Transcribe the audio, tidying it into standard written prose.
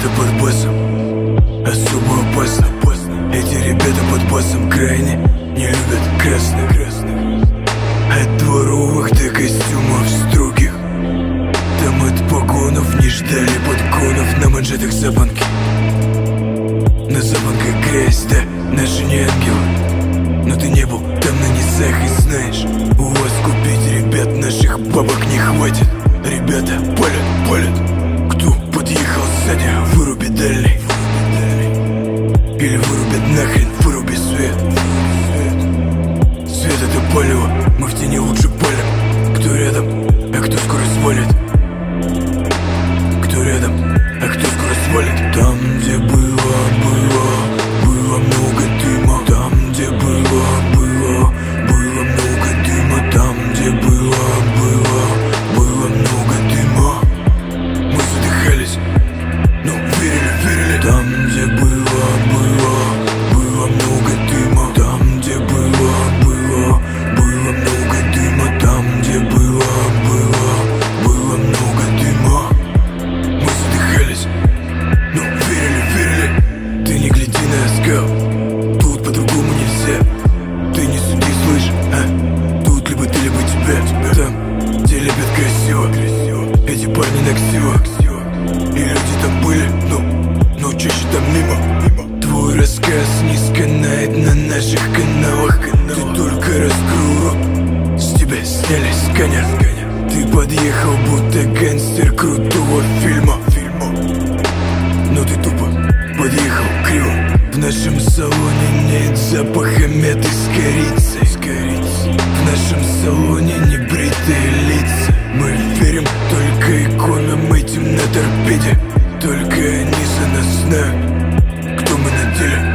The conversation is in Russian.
ребята под боссом особо опасно. Эти ребята под боссом крайне не любят красных. От дворовых до костюмов строгих, там от погонов не ждали подгонов. На манжетах запонки, на запонках грязь, да, наши не ангелы. Но ты не был там на низах и знаешь, у вас купить ребят наших бабок не хватит. Ребята палят, кто подъехал сзади, выруби дальний. Или вырубят нахрен, выруби свет. Свет это палево, мы в тени лучше палим. Кто рядом, а кто скоро свалит. Кто рядом, а кто скоро свалит. Там, где было много дыма. Там, где было много дыма. Там, где было много дыма. Мы задыхались, но верили. Там, где было много дыма. Там, где было много дыма. Там, где было много дыма. Мы задыхались, но верили. Ты не гляди на оскал, тут по-другому нельзя. Ты не суди, слышь, а? Тут либо ты, либо тебя. Там, где любят красиво, эти парни на ксиво. И люди там были, но чаще там мимо. Твой рассказ не сканает на наших каналах. Ты только раскрыл рот, с тебя сняли сканер. Ты подъехал, будто гангстер крутого фильма. Но ты тупо подъехал криво. В нашем салоне нет запаха мяты с корицей. В нашем салоне небритые лица. Мы верим только иконам этим на торпеде. Только они за нас знают, кто мы на деле.